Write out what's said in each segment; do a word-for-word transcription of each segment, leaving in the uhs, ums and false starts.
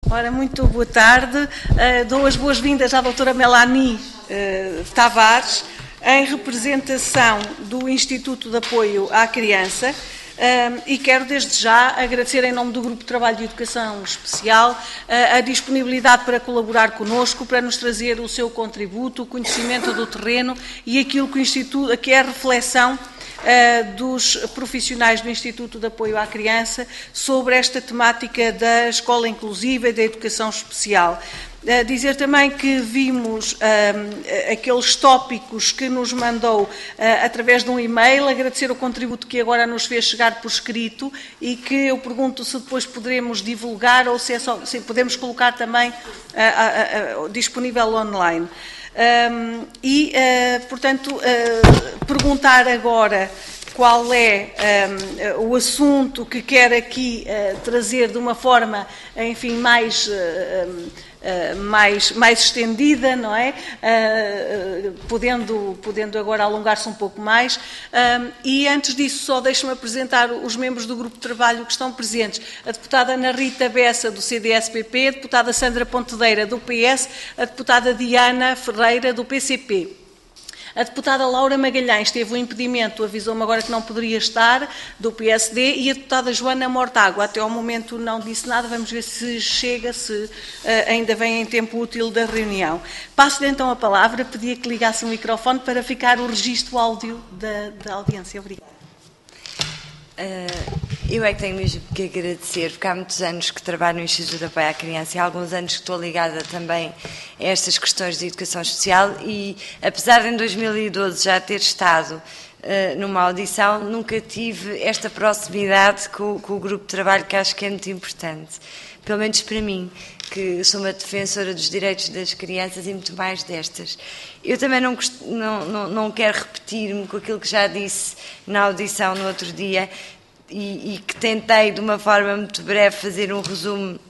Ora, muito boa tarde. Uh, dou as boas-vindas à doutora Melanie uh, Tavares, em representação do Instituto de Apoio à Criança, uh, e quero desde já agradecer em nome do Grupo de Trabalho de Educação Especial uh, a disponibilidade para colaborar connosco, para nos trazer o seu contributo, o conhecimento do terreno e aquilo que o Instituto, que é a reflexão Uh, dos profissionais do Instituto de Apoio à Criança sobre esta temática da escola inclusiva e da educação especial. Uh, dizer também que vimos uh, aqueles tópicos que nos mandou uh, através de um e-mail, agradecer o contributo que agora nos fez chegar por escrito e que eu pergunto se depois poderemos divulgar ou se, é só, se podemos colocar também uh, uh, uh, disponível online. Um, e, uh, portanto, uh, perguntar agora qual é um, o assunto que quer aqui uh, trazer de uma forma, enfim, mais, uh, uh, mais, mais estendida, não é? Uh, uh, podendo, podendo agora alongar-se um pouco mais. Um, e antes disso, só deixe-me apresentar os membros do grupo de trabalho que estão presentes. A deputada Ana Rita Bessa, do C D S P P, a deputada Sandra Pontedeira, do P S, a deputada Diana Ferreira, do P C P. A deputada Laura Magalhães teve um impedimento, avisou-me agora que não poderia estar, do P S D, e a deputada Joana Mortágua, até ao momento não disse nada, vamos ver se chega, se uh, ainda vem em tempo útil da reunião. Passo-lhe então a palavra, pedia que ligasse o microfone para ficar o registro áudio da, da audiência. Obrigada. Uh, eu é que tenho mesmo que agradecer, porque há muitos anos que trabalho no Instituto de Apoio à Criança e há alguns anos que estou ligada também a estas questões de educação especial e, apesar de em dois mil e doze já ter estado uh, numa audição, nunca tive esta proximidade com, com o grupo de trabalho, que acho que é muito importante, pelo menos para mim, que sou uma defensora dos direitos das crianças e muito mais destas. Eu também não, não, não, não quero repetir-me com aquilo que já disse na audição no outro dia e, e que tentei, de uma forma muito breve, fazer um resumo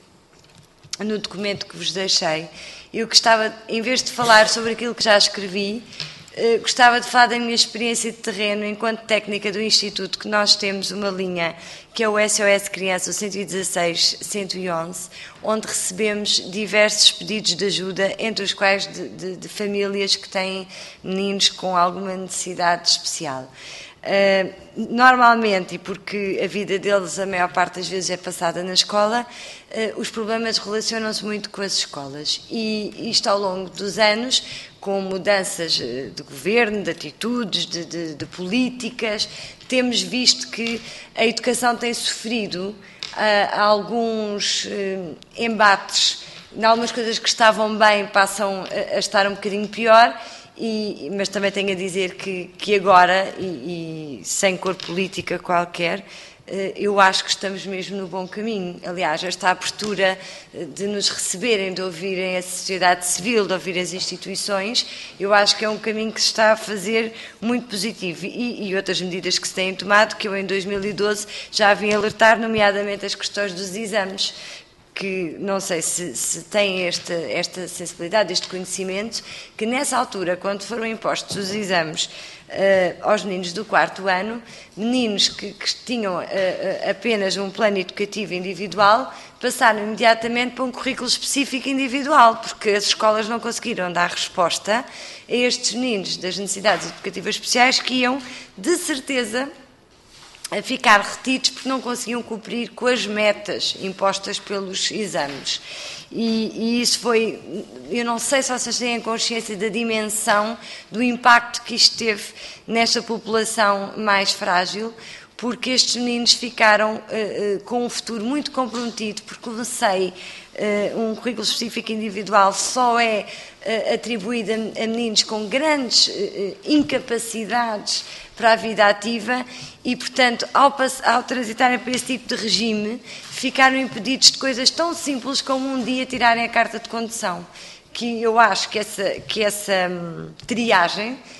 no documento que vos deixei. Eu gostava, em vez de falar sobre aquilo que já escrevi, Uh, gostava de falar da minha experiência de terreno enquanto técnica do Instituto, que nós temos uma linha que é o S O S Criança, o cento e dezasseis, cento e onze, onde recebemos diversos pedidos de ajuda, entre os quais de, de, de famílias que têm meninos com alguma necessidade especial. Uh, normalmente, e porque a vida deles a maior parte das vezes é passada na escola, uh, os problemas relacionam-se muito com as escolas e isto ao longo dos anos, com mudanças de governo, de atitudes, de, de, de políticas, temos visto que a educação tem sofrido uh, alguns uh, embates, em algumas coisas que estavam bem passam a, a estar um bocadinho pior. E, mas também tenho a dizer que, que agora, e, e sem cor política qualquer, eu acho que estamos mesmo no bom caminho. Aliás, esta abertura de nos receberem, de ouvirem a sociedade civil, de ouvir as instituições, eu acho que é um caminho que se está a fazer muito positivo. E, e outras medidas que se têm tomado, que eu em dois mil e doze já vim alertar, nomeadamente as questões dos exames, que não sei se, se têm esta, esta sensibilidade, este conhecimento, que nessa altura, quando foram impostos os exames uh, aos meninos do quarto ano, meninos que, que tinham uh, uh, apenas um plano educativo individual, passaram imediatamente para um currículo específico individual, porque as escolas não conseguiram dar resposta a estes meninos das necessidades educativas especiais que iam, de certeza, a ficar retidos porque não conseguiam cumprir com as metas impostas pelos exames. E, e isso foi, eu não sei se vocês têm consciência da dimensão do impacto que isto teve nesta população mais frágil, porque estes meninos ficaram uh, uh, com um futuro muito comprometido, porque como sei, uh, um currículo específico individual só é uh, atribuído a, a meninos com grandes uh, incapacidades para a vida ativa e, portanto, ao, ao transitarem para esse tipo de regime, ficaram impedidos de coisas tão simples como um dia tirarem a carta de condução, que eu acho que essa, que essa hum, triagem uh,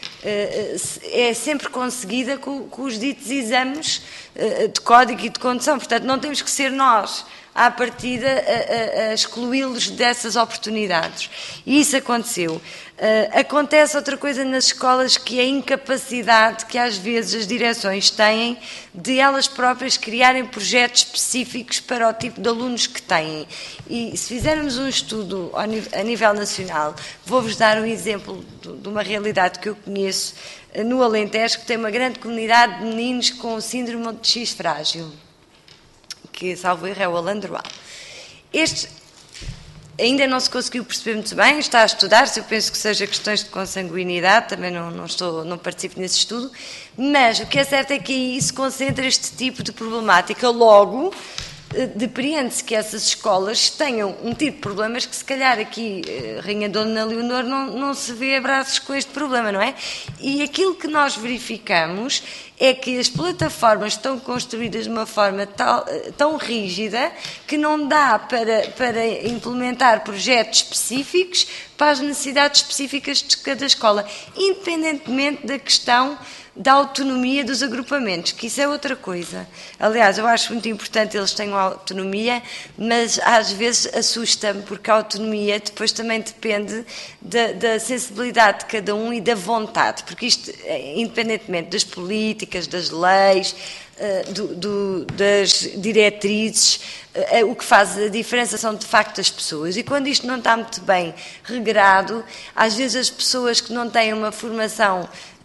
é sempre conseguida com, com os ditos exames uh, de código e de condução. Portanto, não temos que ser nós à partida, a, a, a excluí-los dessas oportunidades. E isso aconteceu. Uh, acontece outra coisa nas escolas, que é a incapacidade que às vezes as direções têm de elas próprias criarem projetos específicos para o tipo de alunos que têm. E se fizermos um estudo a nível nacional, vou-vos dar um exemplo de uma realidade que eu conheço no Alentejo, que tem uma grande comunidade de meninos com síndrome de X frágil, que, salvo erro, é o Alandroal. Este ainda não se conseguiu perceber muito bem, está a estudar-se, eu penso que seja questões de consanguinidade, também não, não, estou, não participo nesse estudo, mas o que é certo é que aí se concentra este tipo de problemática. Logo, depreende-se que essas escolas tenham um tipo de problemas que, se calhar, aqui, Rainha Dona Leonor, não, não se vê a braços com este problema, não é? E aquilo que nós verificamos é que as plataformas estão construídas de uma forma tal, tão rígida que não dá para, para implementar projetos específicos para as necessidades específicas de cada escola, independentemente da questão da autonomia dos agrupamentos, que isso é outra coisa. Aliás, eu acho muito importante eles tenham autonomia, mas às vezes assusta-me, porque a autonomia depois também depende da, da sensibilidade de cada um e da vontade, porque isto, independentemente das políticas, das leis, do, do, das diretrizes, o que faz a diferença são de facto as pessoas. E quando isto não está muito bem regrado, às vezes as pessoas que não têm uma formação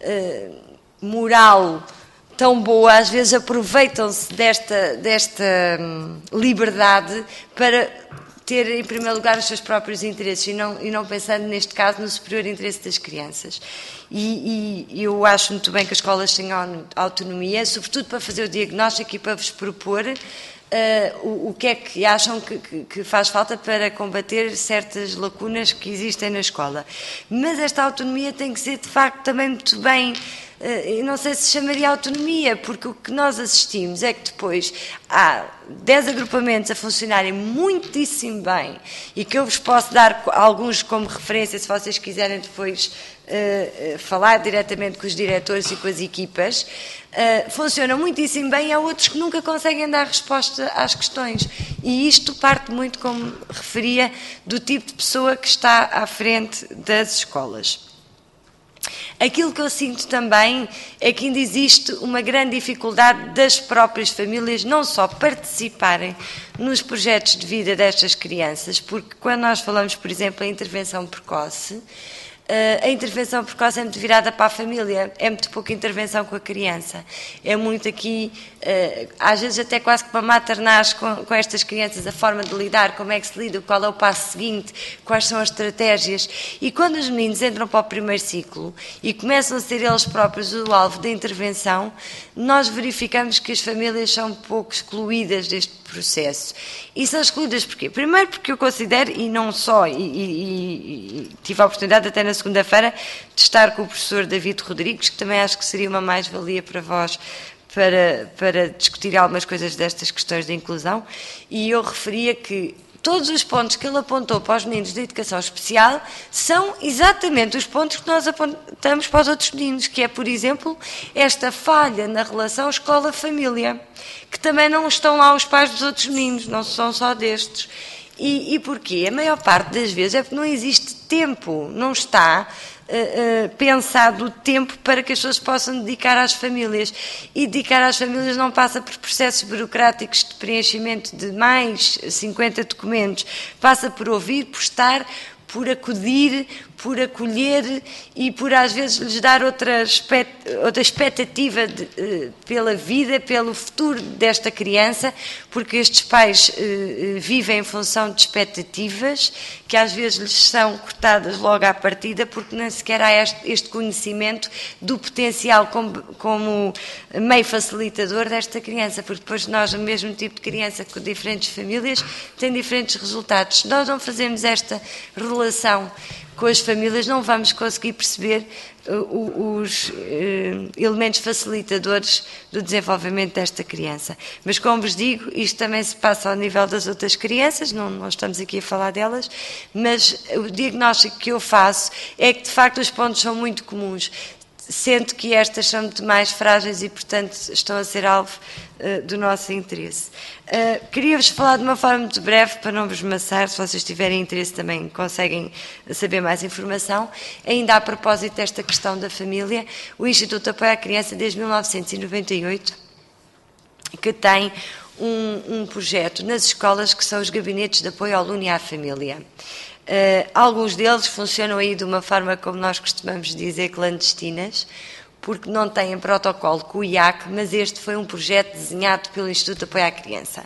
moral tão boa, às vezes aproveitam-se desta, desta hum, liberdade para ter, em primeiro lugar, os seus próprios interesses e não, e não pensando, neste caso, no superior interesse das crianças. E, e eu acho muito bem que as escolas tenham autonomia, sobretudo para fazer o diagnóstico e para vos propor Uh, o, o que é que acham que, que, que faz falta para combater certas lacunas que existem na escola. Mas esta autonomia tem que ser, de facto, também muito bem, uh, eu não sei se chamaria autonomia, porque o que nós assistimos é que depois há dez agrupamentos a funcionarem muitíssimo bem e que eu vos posso dar alguns como referência, se vocês quiserem depois uh, uh, falar diretamente com os diretores e com as equipas. Uh, funcionam muitíssimo bem, e há outros que nunca conseguem dar resposta às questões. E isto parte muito, como referia, do tipo de pessoa que está à frente das escolas. Aquilo que eu sinto também é que ainda existe uma grande dificuldade das próprias famílias não só participarem nos projetos de vida destas crianças, porque quando nós falamos, por exemplo, em intervenção precoce, a intervenção precoce é muito virada para a família, é muito pouca intervenção com a criança. É muito aqui, às vezes até quase que para maternagem com, com estas crianças, a forma de lidar, como é que se lida, qual é o passo seguinte, quais são as estratégias. E quando os meninos entram para o primeiro ciclo e começam a ser eles próprios o alvo da intervenção, nós verificamos que as famílias são um pouco excluídas deste processo. E são excluídas porquê? Primeiro porque eu considero, e não só, e, e, e tive a oportunidade até na segunda-feira de estar com o professor David Rodrigues, que também acho que seria uma mais-valia para vós, para, para discutir algumas coisas destas questões de inclusão, e eu referia que todos os pontos que ele apontou para os meninos da educação especial são exatamente os pontos que nós apontamos para os outros meninos, que é, por exemplo, esta falha na relação escola-família, que também não estão lá os pais dos outros meninos, não são só destes. E, e porquê? A maior parte das vezes é porque não existe tempo, não está uh, uh, pensado o tempo para que as pessoas possam dedicar às famílias. E dedicar às famílias não passa por processos burocráticos de preenchimento de mais cinquenta documentos, passa por ouvir, por estar, por acudir, por acolher e por às vezes lhes dar outra, expect, outra expectativa de, uh, pela vida, pelo futuro desta criança, porque estes pais uh, vivem em função de expectativas que às vezes lhes são cortadas logo à partida, porque nem sequer há este, este conhecimento do potencial como, como meio facilitador desta criança, porque depois nós, o mesmo tipo de criança com diferentes famílias, tem diferentes resultados. Se nós não fazemos esta relação com as famílias, não vamos conseguir perceber uh, os uh, elementos facilitadores do desenvolvimento desta criança. Mas, como vos digo, isto também se passa ao nível das outras crianças, não, não estamos aqui a falar delas, mas o diagnóstico que eu faço é que, de facto, os pontos são muito comuns. sendo que estas são muito mais frágeis e, portanto, estão a ser alvo uh, do nosso interesse. Uh, Queria-vos falar de uma forma muito breve, para não vos maçar, se vocês tiverem interesse também conseguem saber mais informação. Ainda a propósito desta questão da família, o Instituto de Apoio à Criança, desde mil novecentos e noventa e oito, que tem um, um projeto nas escolas que são os gabinetes de apoio ao aluno e à família. Uh, alguns deles funcionam aí de uma forma, como nós costumamos dizer, clandestinas, porque não têm protocolo com o I A C, mas este foi um projeto desenhado pelo Instituto de Apoio à Criança.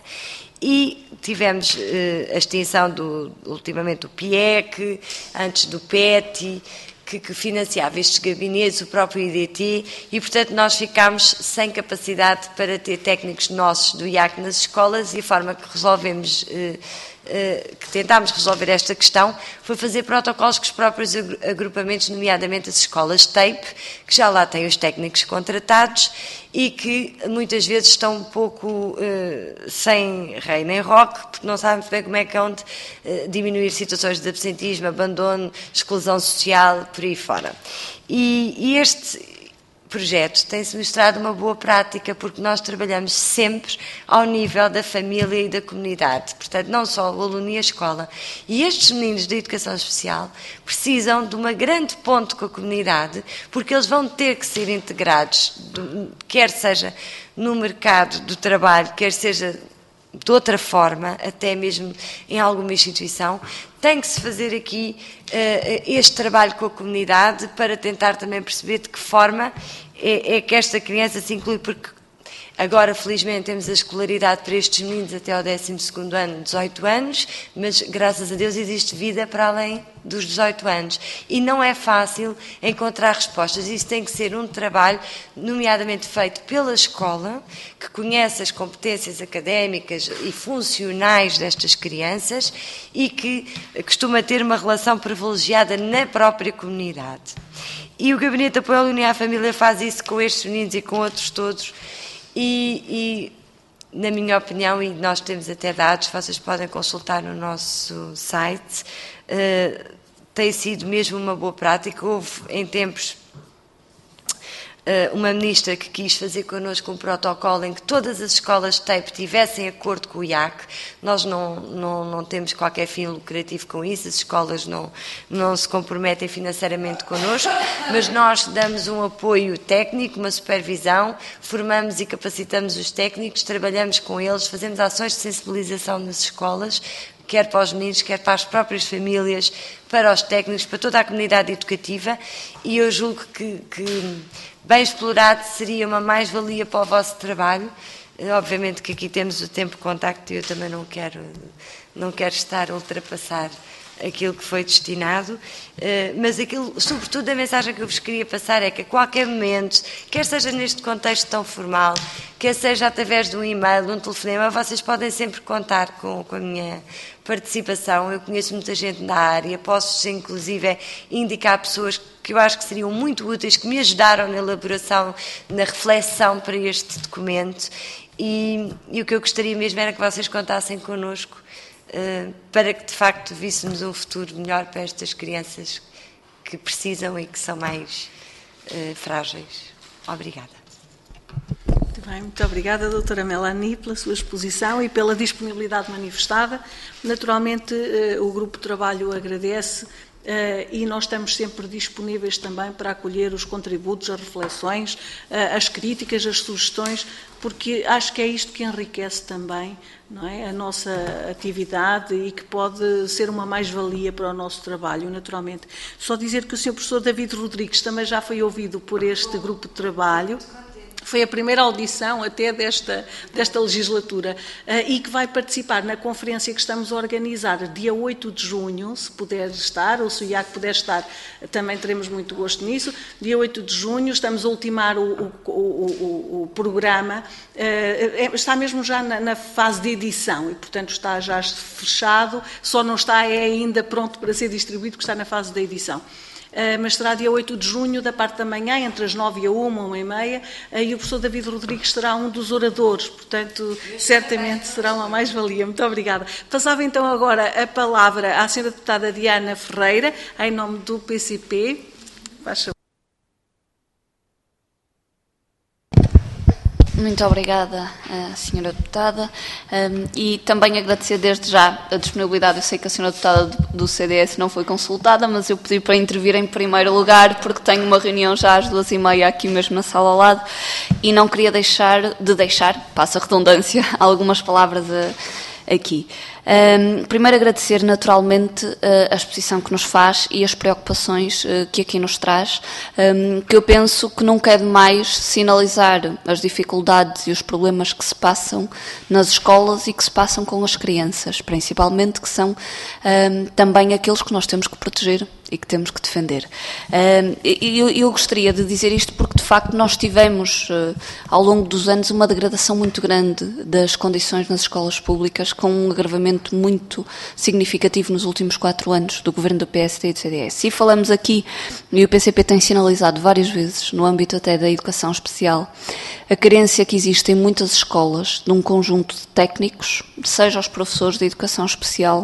E tivemos uh, a extinção, do, ultimamente, do P I E C, antes do P E T I, que, que financiava estes gabinetes, o próprio I D T, e, portanto, nós ficámos sem capacidade para ter técnicos nossos do I A C nas escolas, e a forma que resolvemos... Uh, que tentámos resolver esta questão foi fazer protocolos com os próprios agrupamentos, nomeadamente as escolas TAPE, que já lá têm os técnicos contratados e que muitas vezes estão um pouco uh, sem rei nem roque, porque não sabem bem como é que hão de uh, diminuir situações de absentismo, abandono, exclusão social, por aí fora. E, e este projeto tem-se mostrado uma boa prática, porque nós trabalhamos sempre ao nível da família e da comunidade, portanto não só o aluno e a escola. E estes meninos da educação especial precisam de uma grande ponte com a comunidade, porque eles vão ter que ser integrados, quer seja no mercado do trabalho, quer seja de outra forma, até mesmo em alguma instituição. Tem que se fazer aqui uh, este trabalho com a comunidade para tentar também perceber de que forma é, é que esta criança se inclui, porque agora, felizmente, temos a escolaridade para estes meninos até ao décimo segundo ano, dezoito anos, mas, graças a Deus, existe vida para além dos dezoito anos. E não é fácil encontrar respostas. Isso tem que ser um trabalho, nomeadamente feito pela escola, que conhece as competências académicas e funcionais destas crianças e que costuma ter uma relação privilegiada na própria comunidade. E o Gabinete de Apoio ao Aluno e à Família faz isso com estes meninos e com outros todos. E, e, na minha opinião, e nós temos até dados, vocês podem consultar no nosso site, uh, tem sido mesmo uma boa prática. Houve, em tempos, uh, uma ministra que quis fazer connosco um protocolo em que todas as escolas TAPE tivessem acordo com o I A C. Nós não, não, não temos qualquer fim lucrativo com isso, as escolas não, não se comprometem financeiramente connosco, mas nós damos um apoio técnico, uma supervisão, formamos e capacitamos os técnicos, trabalhamos com eles, fazemos ações de sensibilização nas escolas, quer para os meninos, quer para as próprias famílias, para os técnicos, para toda a comunidade educativa, e eu julgo que, que bem explorado seria uma mais-valia para o vosso trabalho. Obviamente que aqui temos o tempo de contacto e eu também não quero, não quero estar a ultrapassar aquilo que foi destinado, mas aquilo, sobretudo a mensagem que eu vos queria passar é que a qualquer momento, quer seja neste contexto tão formal, quer seja através de um e-mail, de um telefonema, vocês podem sempre contar com, com a minha participação. Eu conheço muita gente na área, posso inclusive indicar pessoas que eu acho que seriam muito úteis, que me ajudaram na elaboração, na reflexão para este documento, e, e o que eu gostaria mesmo era que vocês contassem connosco, Uh, para que de facto víssemos um futuro melhor para estas crianças que precisam e que são mais uh, frágeis. Obrigada. Muito bem, muito obrigada, doutora Melanie, pela sua exposição e pela disponibilidade manifestada. Naturalmente, uh, o Grupo de Trabalho agradece Uh, e nós estamos sempre disponíveis também para acolher os contributos, as reflexões, uh, as críticas, as sugestões, porque acho que é isto que enriquece também, não é, a nossa atividade e que pode ser uma mais-valia para o nosso trabalho, naturalmente. Só dizer que o senhor professor David Rodrigues também já foi ouvido por este grupo de trabalho. Foi a primeira audição até desta, desta legislatura uh, e que vai participar na conferência que estamos a organizar dia oito de junho, se puder estar, ou se o I A C puder estar, também teremos muito gosto nisso. Dia oito de junho, estamos a ultimar o, o, o, o programa, uh, está mesmo já na, na fase de edição e, portanto, está já fechado, só não está é ainda pronto para ser distribuído, porque está na fase de edição. Uh, mas será dia oito de junho, da parte da manhã, entre as nove e a uma, uma e meia, uh, e o professor David Rodrigues será um dos oradores, portanto, certamente será uma mais-valia. Muito obrigada. Passava então agora a palavra à senhora deputada Diana Ferreira, em nome do P C P. Faz favor. Muito obrigada, senhora Deputada, e também agradecer desde já a disponibilidade. Eu sei que a senhora Deputada do C D S não foi consultada, mas eu pedi para intervir em primeiro lugar porque tenho uma reunião já às duas e meia aqui mesmo na sala ao lado e não queria deixar de deixar, passa a redundância, algumas palavras a, aqui. Um, primeiro agradecer naturalmente uh, a exposição que nos faz e as preocupações uh, que aqui nos traz, um, que eu penso que nunca é demais sinalizar as dificuldades e os problemas que se passam nas escolas e que se passam com as crianças, principalmente que são um, também aqueles que nós temos que proteger e que temos que defender. Um, eu, eu gostaria de dizer isto porque, de facto, nós tivemos, uh, ao longo dos anos, uma degradação muito grande das condições nas escolas públicas, com um agravamento muito significativo nos últimos quatro anos do governo do P S D e do C D S. E falamos aqui, e o P C P tem sinalizado várias vezes, no âmbito até da educação especial, a carência que existe em muitas escolas de um conjunto de técnicos, seja os professores de educação especial,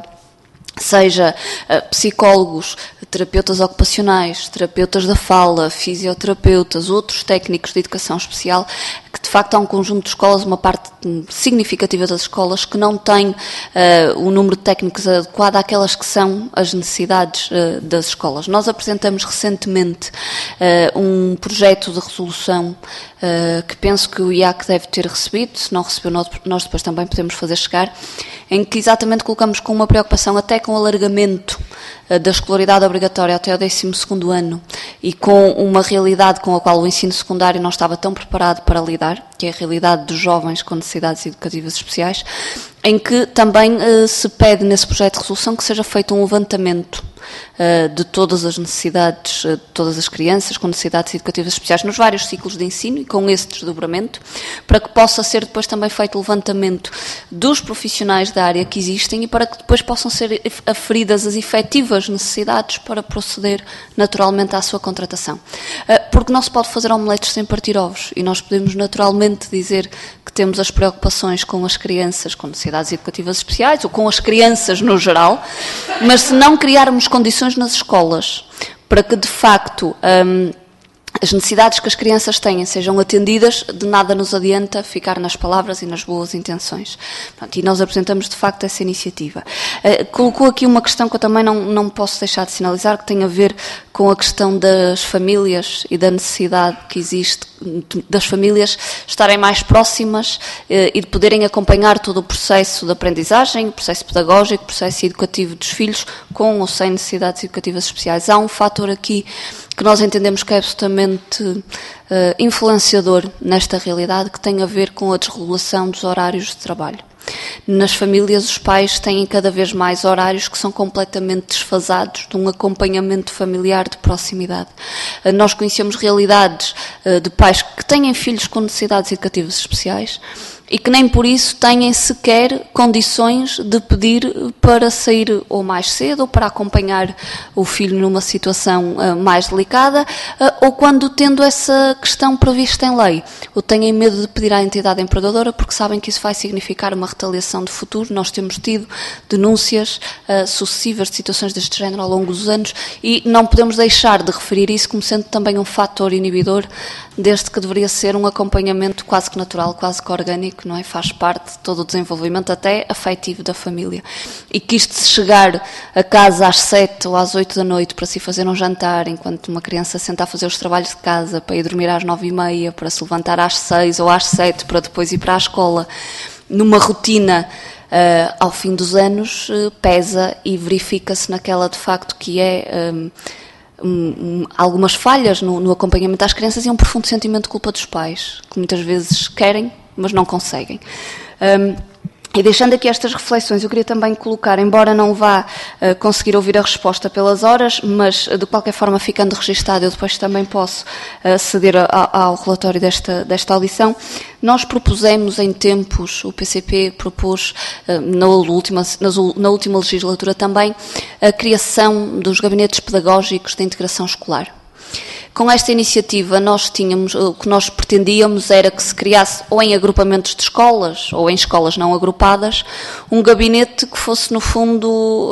seja uh, psicólogos, terapeutas ocupacionais, terapeutas da fala, fisioterapeutas, outros técnicos de educação especial, que de facto há um conjunto de escolas, uma parte significativa das escolas, que não tem uh, o número de técnicos adequado àquelas que são as necessidades uh, das escolas. Nós apresentamos recentemente uh, um projeto de resolução uh, que penso que o I A C deve ter recebido, se não recebeu nós depois também podemos fazer chegar, em que exatamente colocamos com uma preocupação até com o alargamento uh, da escolaridade obrigatória até ao décimo segundo ano e com uma realidade com a qual o ensino secundário não estava tão preparado para lidar, que é a realidade dos jovens com necessidades educativas especiais, em que também uh, se pede nesse projeto de resolução que seja feito um levantamento uh, de todas as necessidades, uh, de todas as crianças com necessidades educativas especiais nos vários ciclos de ensino e com esse desdobramento, para que possa ser depois também feito o levantamento dos profissionais da área que existem e para que depois possam ser aferidas as efetivas necessidades para proceder naturalmente à sua contratação. Uh, porque não se pode fazer omeletes sem partir ovos e nós podemos naturalmente dizer que temos as preocupações com as crianças com necessidades educativas especiais ou com as crianças no geral, mas se não criarmos condições nas escolas para que de facto um, as necessidades que as crianças têm sejam atendidas, de nada nos adianta ficar nas palavras e nas boas intenções. Pronto, e nós apresentamos de facto essa iniciativa. Uh, colocou aqui uma questão que eu também não, não posso deixar de sinalizar, que tem a ver com a questão das famílias e da necessidade que existe das famílias estarem mais próximas eh, e de poderem acompanhar todo o processo de aprendizagem, o processo pedagógico, o processo educativo dos filhos, com ou sem necessidades educativas especiais. Há um fator aqui que nós entendemos que é absolutamente eh, influenciador nesta realidade, que tem a ver com a desregulação dos horários de trabalho. Nas famílias, os pais têm cada vez mais horários que são completamente desfasados de um acompanhamento familiar de proximidade. Nós conhecemos realidades de pais que têm filhos com necessidades educativas especiais e que nem por isso têm sequer condições de pedir para sair ou mais cedo ou para acompanhar o filho numa situação uh, mais delicada uh, ou quando tendo essa questão prevista em lei ou têm medo de pedir à entidade empregadora porque sabem que isso vai significar uma retaliação de futuro. Nós temos tido denúncias uh, sucessivas de situações deste género ao longo dos anos e não podemos deixar de referir isso como sendo também um fator inibidor desde que deveria ser um acompanhamento quase que natural, quase que orgânico, não é? Faz parte de todo o desenvolvimento até afetivo da família. E que isto de chegar a casa às sete ou às oito da noite para se fazer um jantar, enquanto uma criança senta a fazer os trabalhos de casa, para ir dormir às nove e meia, para se levantar às seis ou às sete, para depois ir para a escola, numa rotina uh, ao fim dos anos, uh, pesa e verifica-se naquela de facto que é... Um, Um, um, algumas falhas no, no acompanhamento às crianças e um profundo sentimento de culpa dos pais, que muitas vezes querem, mas não conseguem. Um, E deixando aqui estas reflexões, eu queria também colocar, embora não vá uh, conseguir ouvir a resposta pelas horas, mas uh, de qualquer forma ficando registado, eu depois também posso uh, ceder a, a, ao relatório desta, desta audição. Nós propusemos em tempos, o P C P propôs uh, na, última, na, na última legislatura também, a criação dos gabinetes pedagógicos de integração escolar. Com esta iniciativa, nós tínhamos, o que nós pretendíamos era que se criasse, ou em agrupamentos de escolas, ou em escolas não agrupadas, um gabinete que fosse, no fundo,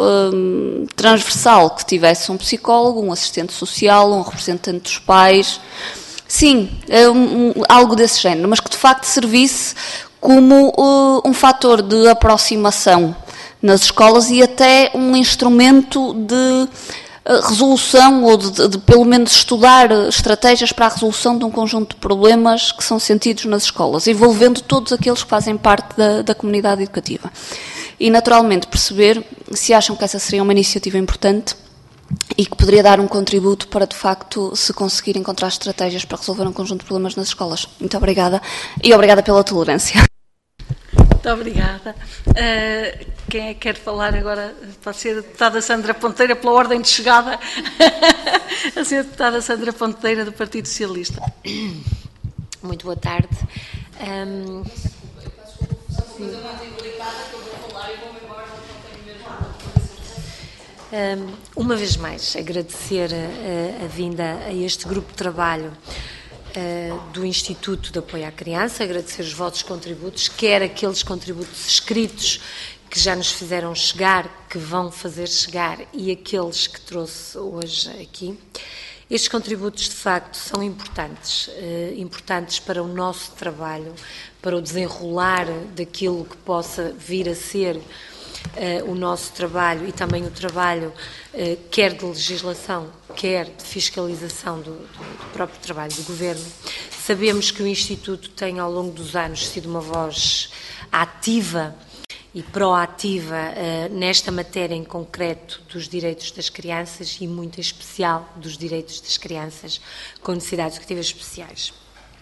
um, transversal, que tivesse um psicólogo, um assistente social, um representante dos pais, Sim, um, um, algo desse género, mas que de facto servisse como uh, um fator de aproximação nas escolas e até um instrumento de resolução ou de, de, de pelo menos estudar estratégias para a resolução de um conjunto de problemas que são sentidos nas escolas, envolvendo todos aqueles que fazem parte da, da comunidade educativa. E naturalmente perceber se acham que essa seria uma iniciativa importante e que poderia dar um contributo para, de facto, se conseguir encontrar estratégias para resolver um conjunto de problemas nas escolas. Muito obrigada e obrigada pela tolerância. Muito obrigada. Uh, quem é que quer falar agora? Pode ser a deputada Sandra Ponteira, pela ordem de chegada. A senhora deputada Sandra Ponteira, do Partido Socialista. Muito boa tarde. Um... Um, uma vez mais, agradecer a, a vinda a este grupo de trabalho Uh, do Instituto de Apoio à Criança, agradecer os vossos contributos, quer aqueles contributos escritos que já nos fizeram chegar, que vão fazer chegar, e aqueles que trouxe hoje aqui. Estes contributos, de facto, são importantes, uh, importantes para o nosso trabalho, para o desenrolar daquilo que possa vir a ser Uh, o nosso trabalho e também o trabalho uh, quer de legislação, quer de fiscalização do, do, do próprio trabalho do Governo. Sabemos que o Instituto tem, ao longo dos anos, sido uma voz ativa e proativa uh, nesta matéria em concreto dos direitos das crianças e, muito em especial, dos direitos das crianças com necessidades educativas especiais.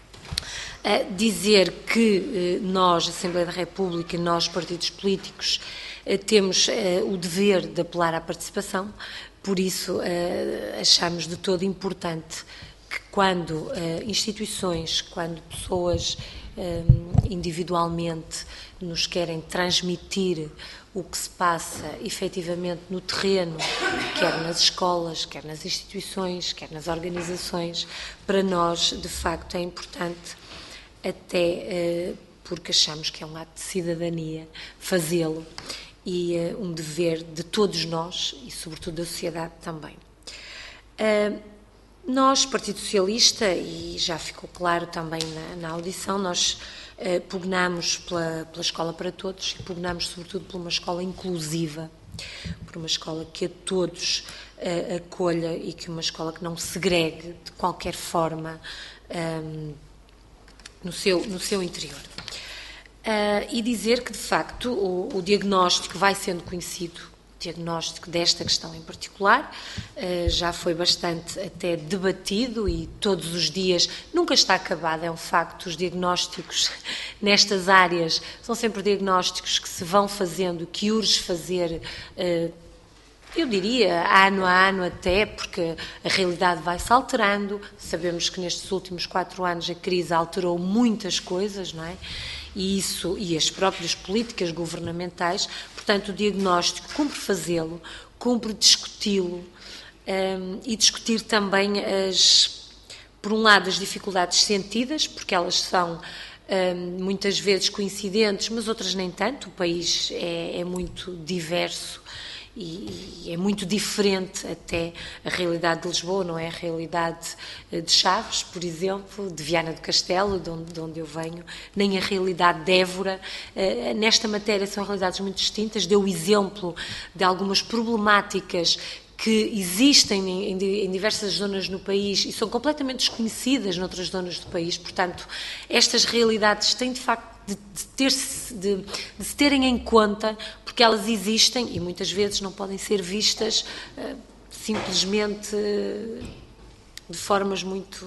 Uh, dizer que uh, nós, Assembleia da República, nós, partidos políticos, uh, temos uh, o dever de apelar à participação, por isso uh, achamos de todo importante que quando uh, instituições, quando pessoas uh, individualmente nos querem transmitir o que se passa efetivamente no terreno, quer nas escolas, quer nas instituições, quer nas organizações, para nós, de facto, é importante, até uh, porque achamos que é um ato de cidadania fazê-lo e uh, um dever de todos nós e, sobretudo, da sociedade também. Uh, nós, Partido Socialista, e já ficou claro também na, na audição, nós uh, pugnamos pela, pela escola para todos e pugnamos, sobretudo, por uma escola inclusiva, por uma escola que a todos uh, acolha e que uma escola que não segregue de qualquer forma um, no seu, no seu interior. Uh, e dizer que, de facto, o, o diagnóstico vai sendo conhecido, o diagnóstico desta questão em particular, uh, já foi bastante até debatido e todos os dias, nunca está acabado, é um facto, os diagnósticos nestas áreas são sempre diagnósticos que se vão fazendo, que urge fazer, uh, eu diria, ano a ano até, porque a realidade vai-se alterando. Sabemos que nestes últimos quatro anos a crise alterou muitas coisas, não é? E isso, e as próprias políticas governamentais, portanto o diagnóstico cumpre fazê-lo, cumpre discuti-lo um, e discutir também, as, por um lado, as dificuldades sentidas, porque elas são um, muitas vezes coincidentes, mas outras nem tanto. O país é, é muito diverso e é muito diferente até a realidade de Lisboa, não é a realidade de Chaves, por exemplo, de Viana do Castelo, de onde, de onde eu venho, nem a realidade de Évora. Nesta matéria são realidades muito distintas. Deu o exemplo de algumas problemáticas que existem em diversas zonas no país e são completamente desconhecidas noutras zonas do país. Portanto, estas realidades têm, de facto, de, de, ter -se, de, de se terem em conta, porque elas existem e muitas vezes não podem ser vistas uh, simplesmente uh, de formas muito,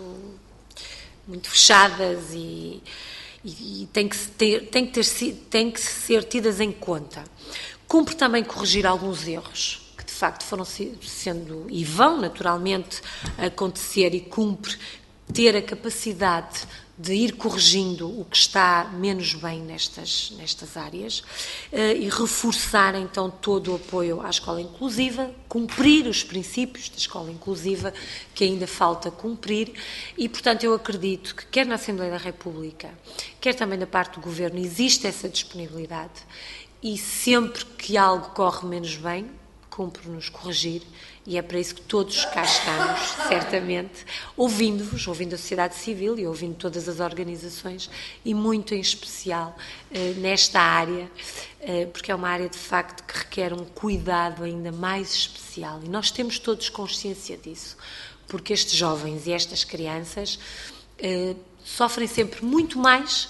muito fechadas e, e, e têm que, ter, têm, que ter, têm que ser tidas em conta. Cumpre também corrigir alguns erros que de facto foram sendo e vão naturalmente acontecer, e cumpre ter a capacidade de ir corrigindo o que está menos bem nestas, nestas áreas uh, e reforçar então todo o apoio à escola inclusiva, cumprir os princípios da escola inclusiva que ainda falta cumprir. E portanto eu acredito que quer na Assembleia da República, quer também da parte do Governo, existe essa disponibilidade, e sempre que algo corre menos bem, cumpre-nos corrigir, e é para isso que todos cá estamos, certamente, ouvindo-vos, ouvindo a sociedade civil e ouvindo todas as organizações, e muito em especial eh, nesta área, eh, porque é uma área de facto que requer um cuidado ainda mais especial, e nós temos todos consciência disso, porque estes jovens e estas crianças eh, sofrem sempre muito mais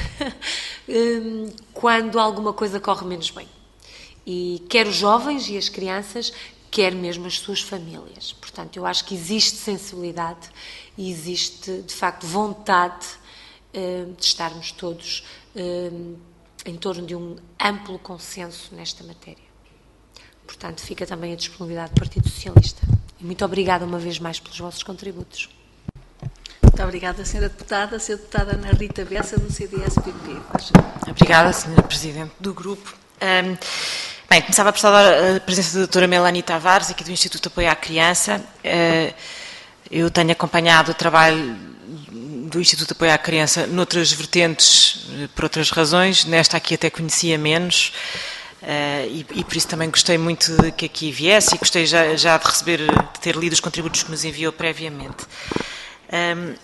quando alguma coisa corre menos bem. E quer os jovens e as crianças, quer mesmo as suas famílias. Portanto, eu acho que existe sensibilidade e existe, de facto, vontade uh, de estarmos todos uh, em torno de um amplo consenso nesta matéria. Portanto, fica também a disponibilidade do Partido Socialista. E muito obrigada uma vez mais pelos vossos contributos. Muito obrigada, senhora Deputada. senhora Deputada Ana Rita Bessa, do C D S P P. Obrigada, senhora Presidente do Grupo. Um, bem, começava por saudar a presença da doutora Melanie Tavares, aqui do Instituto de Apoio à Criança. Uh, eu tenho acompanhado o trabalho do Instituto de Apoio à Criança noutras vertentes, por outras razões. Nesta aqui até conhecia menos. Uh, e, e por isso também gostei muito de que aqui viesse e gostei já, já de receber, de ter lido os contributos que nos enviou previamente. Um,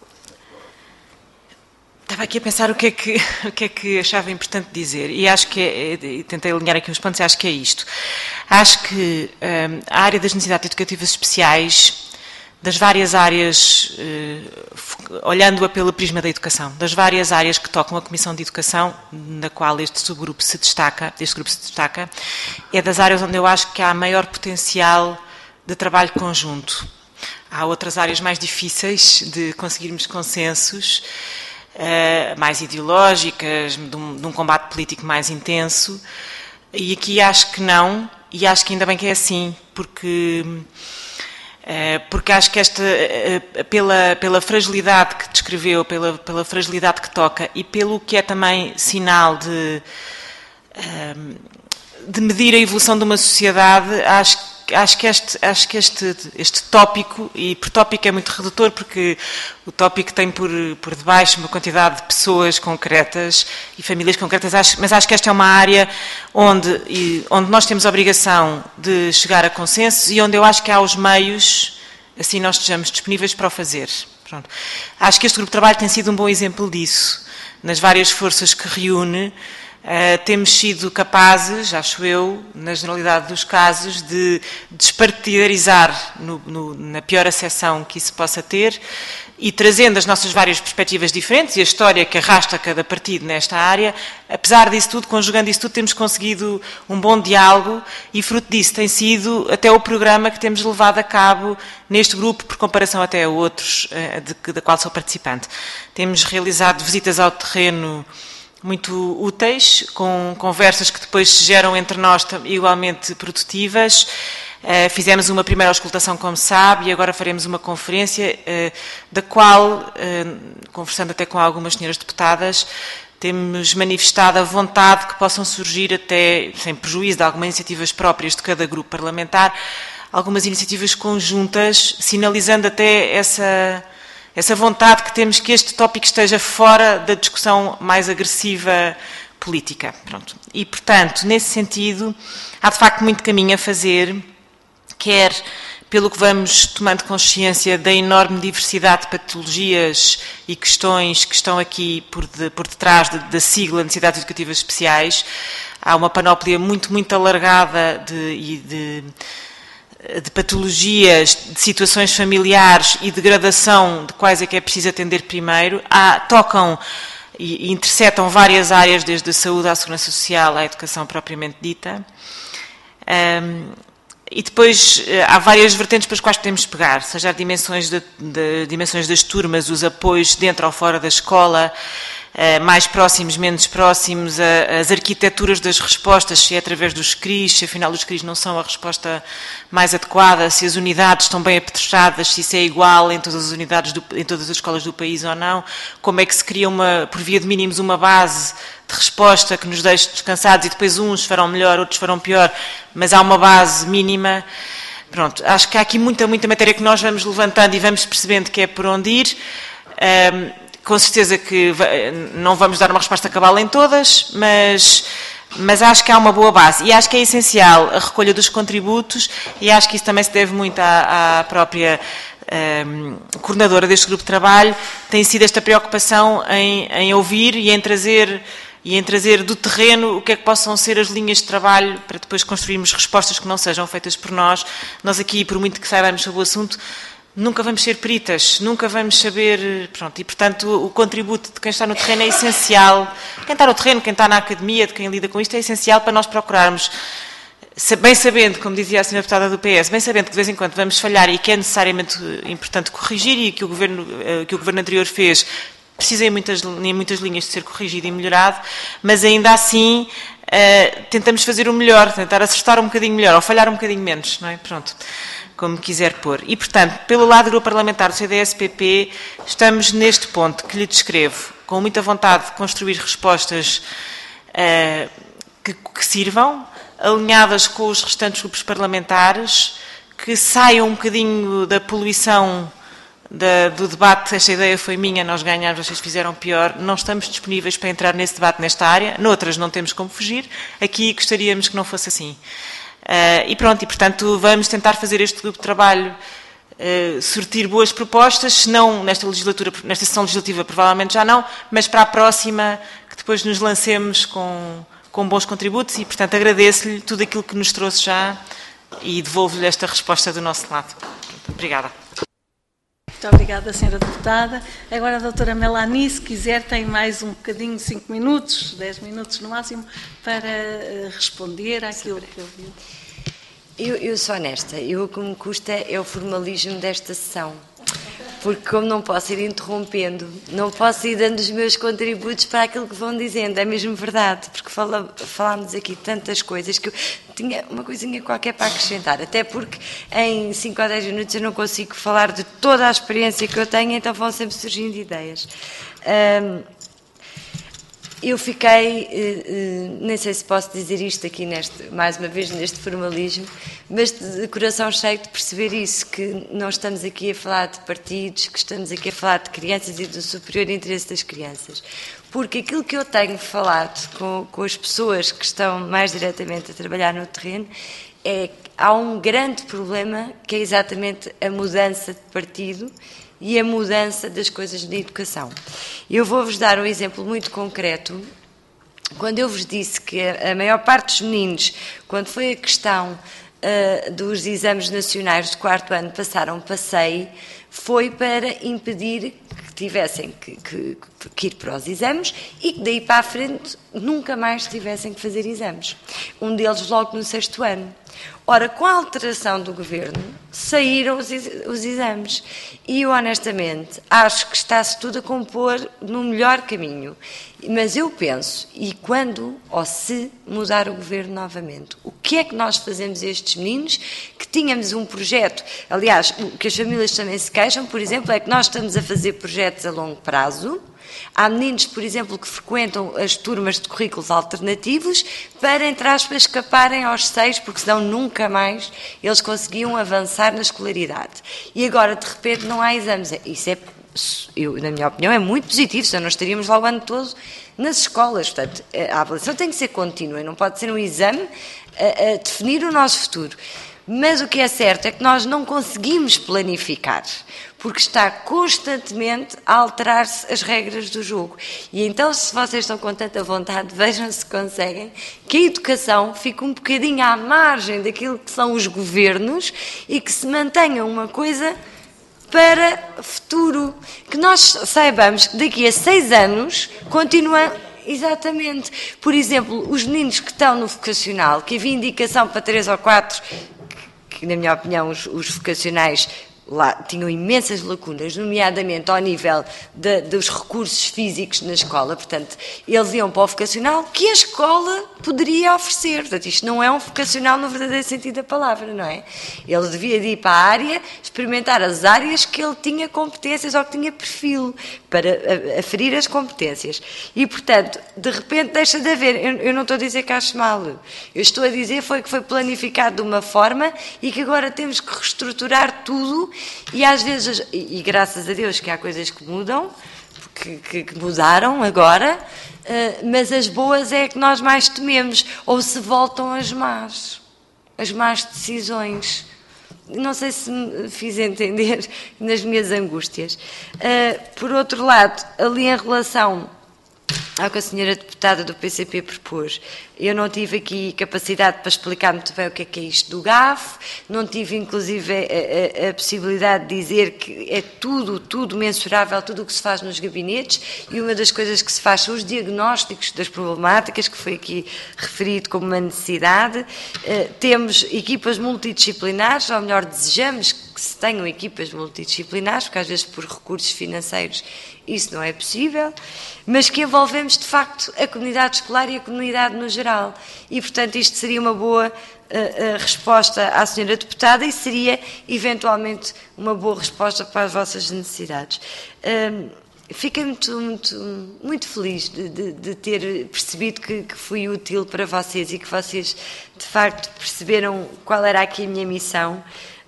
estava aqui a pensar o que é que, o que, é que achava importante dizer, e acho que, é, e tentei alinhar aqui uns pontos, e acho que é isto. Acho que um, a área das necessidades educativas especiais, das várias áreas, uh, olhando-a pelo prisma da educação, das várias áreas que tocam a Comissão de Educação, na qual este subgrupo se destaca, este grupo se destaca, é das áreas onde eu acho que há maior potencial de trabalho conjunto. Há outras áreas mais difíceis de conseguirmos consensos, uh, mais ideológicas, de um, de um combate político mais intenso, e aqui acho que não, e acho que ainda bem que é assim, porque, uh, porque acho que esta, uh, pela, pela fragilidade que descreveu, pela, pela fragilidade que toca, e pelo que é também sinal de, uh, de medir a evolução de uma sociedade, acho que Acho que, este, acho que este, este tópico, e por tópico é muito redutor, porque o tópico tem por, por debaixo uma quantidade de pessoas concretas e famílias concretas, acho, mas acho que esta é uma área onde, e, onde nós temos a obrigação de chegar a consensos e onde eu acho que há os meios, assim nós estejamos disponíveis para o fazer. Pronto. Acho que este grupo de trabalho tem sido um bom exemplo disso, nas várias forças que reúne. Uh, temos sido capazes, acho eu, na generalidade dos casos, de despartidarizar no, no, na pior acessão que isso possa ter e trazendo as nossas várias perspectivas diferentes e a história que arrasta cada partido nesta área, apesar disso tudo, conjugando isso tudo, temos conseguido um bom diálogo e fruto disso tem sido até o programa que temos levado a cabo neste grupo, por comparação até a outros, uh, de, da qual sou participante. Temos realizado visitas ao terreno muito úteis, com conversas que depois se geram entre nós igualmente produtivas. Uh, fizemos uma primeira auscultação, como sabe, e agora faremos uma conferência, uh, da qual, uh, conversando até com algumas senhoras deputadas, temos manifestado a vontade que possam surgir até, sem prejuízo de algumas iniciativas próprias de cada grupo parlamentar, algumas iniciativas conjuntas, sinalizando até essa... essa vontade que temos que este tópico esteja fora da discussão mais agressiva política. Pronto. E, portanto, nesse sentido, há de facto muito caminho a fazer, quer pelo que vamos tomando consciência da enorme diversidade de patologias e questões que estão aqui por, de, por detrás de, da sigla Necessidades Educativas Especiais. Há uma panóplia muito, muito alargada de... de de patologias, de situações familiares e de gradação de quais é que é preciso atender primeiro, há, tocam e, e intersetam várias áreas, desde a saúde à segurança social à educação propriamente dita. Um, e depois há várias vertentes para as quais podemos pegar, seja as dimensões, de, de, dimensões das turmas, os apoios dentro ou fora da escola, Uh, mais próximos, menos próximos, uh, as arquiteturas das respostas, se é através dos C R I S, se afinal os C R I S não são a resposta mais adequada, se as unidades estão bem apetrechadas, se isso é igual em todas as unidades, do, em todas as escolas do país ou não, como é que se cria, uma, por via de mínimos, uma base de resposta que nos deixe descansados e depois uns farão melhor, outros farão pior, mas há uma base mínima. Pronto, acho que há aqui muita, muita matéria que nós vamos levantando e vamos percebendo que é por onde ir. Um, Com certeza que não vamos dar uma resposta cabal em todas, mas mas acho que há uma boa base e acho que é essencial a recolha dos contributos e acho que isso também se deve muito à, à própria um, coordenadora deste grupo de trabalho, tem sido esta preocupação em, em ouvir e em trazer e em trazer do terreno o que é que possam ser as linhas de trabalho para depois construirmos respostas que não sejam feitas por nós. Nós aqui, por muito que saibamos sobre o assunto, nunca vamos ser peritas, nunca vamos saber, pronto, e portanto o contributo de quem está no terreno é essencial, quem está no terreno, quem está na academia, de quem lida com isto, é essencial para nós procurarmos, bem sabendo, como dizia a senhora deputada do P S, bem sabendo que de vez em quando vamos falhar e que é necessariamente importante corrigir e que o governo, que o governo anterior fez, precisa em muitas, em muitas linhas de ser corrigido e melhorado, mas ainda assim uh, tentamos fazer o melhor, tentar acertar um bocadinho melhor, ou falhar um bocadinho menos, não é? Pronto, como quiser pôr. E, portanto, pelo lado do grupo parlamentar do C D S P P, estamos neste ponto que lhe descrevo, com muita vontade de construir respostas uh, que, que sirvam, alinhadas com os restantes grupos parlamentares, que saiam um bocadinho da poluição Da, do debate. Esta ideia foi minha, nós ganhamos, vocês fizeram pior, não estamos disponíveis para entrar nesse debate nesta área, noutras não temos como fugir, aqui gostaríamos que não fosse assim. Uh, e pronto, e portanto vamos tentar fazer este grupo de trabalho uh, sortir boas propostas, se não nesta legislatura, nesta sessão legislativa provavelmente já não, mas para a próxima que depois nos lancemos com, com bons contributos e portanto agradeço-lhe tudo aquilo que nos trouxe já e devolvo-lhe esta resposta do nosso lado. Obrigada. Muito obrigada, senhora deputada. Agora a doutora Melanie, se quiser, tem mais um bocadinho, cinco minutos, dez minutos no máximo, para uh, responder àquilo que ouviu. Eu, eu sou honesta, eu, o que me custa é o formalismo desta sessão, porque como não posso ir interrompendo, não posso ir dando os meus contributos para aquilo que vão dizendo, é mesmo verdade, porque fala, falámos aqui tantas coisas que eu tinha uma coisinha qualquer para acrescentar, até porque em cinco ou dez minutos eu não consigo falar de toda a experiência que eu tenho, então vão sempre surgindo ideias. Um, Eu fiquei, nem sei se posso dizer isto aqui, neste, mais uma vez, neste formalismo, mas de coração cheio de perceber isso, que não estamos aqui a falar de partidos, que estamos aqui a falar de crianças e do superior interesse das crianças. Porque aquilo que eu tenho falado com, com as pessoas que estão mais diretamente a trabalhar no terreno é que há um grande problema, que é exatamente a mudança de partido e a mudança das coisas de educação. Eu vou-vos dar um exemplo muito concreto. Quando eu vos disse que a maior parte dos meninos, quando foi a questão uh, dos exames nacionais de quarto ano, passaram passeio, foi para impedir que tivessem que, que, que ir para os exames e que daí para a frente nunca mais tivessem que fazer exames. Um deles logo no sexto ano. Ora, com a alteração do governo, saíram os, os exames. E eu, honestamente, acho que está-se tudo a compor no melhor caminho. Mas eu penso, e quando ou se mudar o governo novamente, o que é que nós fazemos a estes meninos que tínhamos um projeto? Aliás, o que as famílias também se queixam, por exemplo, é que nós estamos a fazer projetos a longo prazo. Há meninos, por exemplo, que frequentam as turmas de currículos alternativos para, entre aspas, escaparem aos seis, porque senão nunca mais eles conseguiam avançar na escolaridade. E agora, de repente, não há exames. Isso é, eu, na minha opinião, é muito positivo, senão nós estaríamos lá o ano todo nas escolas. Portanto, a avaliação tem que ser contínua, não pode ser um exame a, a definir o nosso futuro. Mas o que é certo é que nós não conseguimos planificar, porque está constantemente a alterar-se as regras do jogo. E então, se vocês estão com tanta vontade, vejam se conseguem que a educação fique um bocadinho à margem daquilo que são os governos e que se mantenha uma coisa para o futuro. Que nós saibamos que daqui a seis anos continua. Exatamente. Por exemplo, os meninos que estão no vocacional, que havia indicação para três ou quatro, que na minha opinião os, os vocacionais lá tinham imensas lacunas, nomeadamente ao nível de, dos recursos físicos na escola, portanto, eles iam para o vocacional que a escola poderia oferecer. Portanto, isto não é um vocacional no verdadeiro sentido da palavra, não é? Ele devia de ir para a área, experimentar as áreas que ele tinha competências ou que tinha perfil para aferir as competências. E, portanto, de repente deixa de haver. Eu, eu não estou a dizer que acho mal. Eu estou a dizer foi que foi planificado de uma forma e que agora temos que reestruturar tudo. E às vezes, e graças a Deus que há coisas que mudam, que, que, que mudaram agora, mas as boas é que nós mais tememos, ou se voltam as más, as más decisões. Não sei se me fiz entender nas minhas angústias. Por outro lado, ali em relação ao que a senhora deputada do P C P propôs, eu não tive aqui capacidade para explicar muito bem o que é que é isto do G A F, não tive inclusive a, a, a possibilidade de dizer que é tudo, tudo mensurável, tudo o que se faz nos gabinetes, e uma das coisas que se faz são os diagnósticos das problemáticas, que foi aqui referido como uma necessidade. Uh, temos equipas multidisciplinares, ou melhor, desejamos que se tenham equipas multidisciplinares, porque às vezes por recursos financeiros isso não é possível, mas que envolvemos de facto a comunidade escolar e a comunidade no geral. E, portanto, isto seria uma boa uh, uh, resposta à senhora deputada e seria, eventualmente, uma boa resposta para as vossas necessidades. Uh, Fiquei muito, muito, muito feliz de, de, de ter percebido que, que fui útil para vocês e que vocês, de facto, perceberam qual era aqui a minha missão.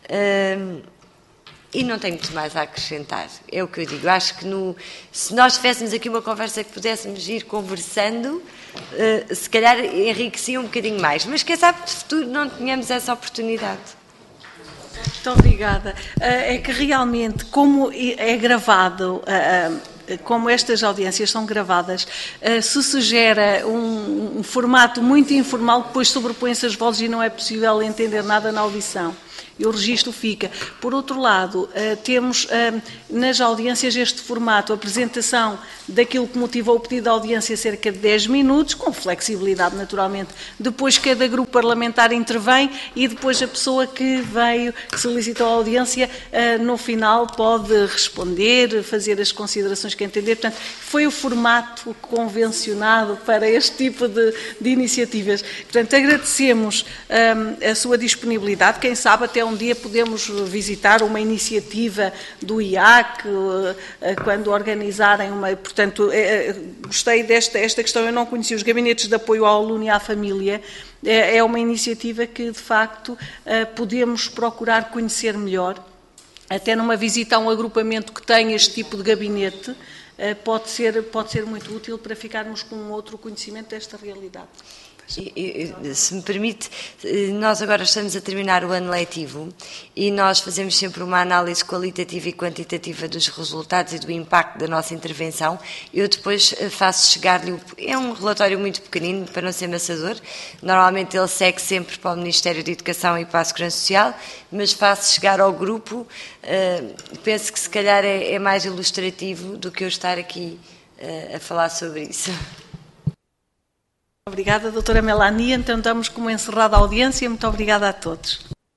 Uh, E não tenho muito mais a acrescentar, é o que eu digo. Acho que no, se nós tivéssemos aqui uma conversa que pudéssemos ir conversando, uh, se calhar enriquecia um bocadinho mais. Mas quem sabe de futuro não tenhamos essa oportunidade. Muito obrigada. Uh, é que realmente, como é gravado, uh, como estas audiências são gravadas, uh, se se gera um, um formato muito informal, depois sobrepõe-se as vozes e não é possível entender nada na audição. E o registro fica. Por outro lado, temos nas audiências este formato, a apresentação daquilo que motivou o pedido de audiência, cerca de dez minutos, com flexibilidade naturalmente. Depois cada grupo parlamentar intervém e depois a pessoa que veio, que solicitou a audiência, no final pode responder, fazer as considerações que entender. Portanto, foi o formato convencionado para este tipo de, de iniciativas. Portanto, agradecemos a sua disponibilidade. Quem sabe até um dia podemos visitar uma iniciativa do I A C, quando organizarem uma... Portanto, gostei desta esta questão, eu não conhecia os gabinetes de apoio ao aluno e à família, é uma iniciativa que, de facto, podemos procurar conhecer melhor, até numa visita a um agrupamento que tem este tipo de gabinete, pode ser, pode ser muito útil para ficarmos com um outro conhecimento desta realidade. E, e, se me permite, nós agora estamos a terminar o ano letivo e nós fazemos sempre uma análise qualitativa e quantitativa dos resultados e do impacto da nossa intervenção. Eu depois faço chegar-lhe, é um relatório muito pequenino para não ser amassador, normalmente ele segue sempre para o Ministério da Educação e para a Segurança Social, mas faço chegar ao grupo, uh, penso que se calhar é, é mais ilustrativo do que eu estar aqui uh, a falar sobre isso. Obrigada, doutora Melania. Então, damos como encerrada a audiência. Muito obrigada a todos.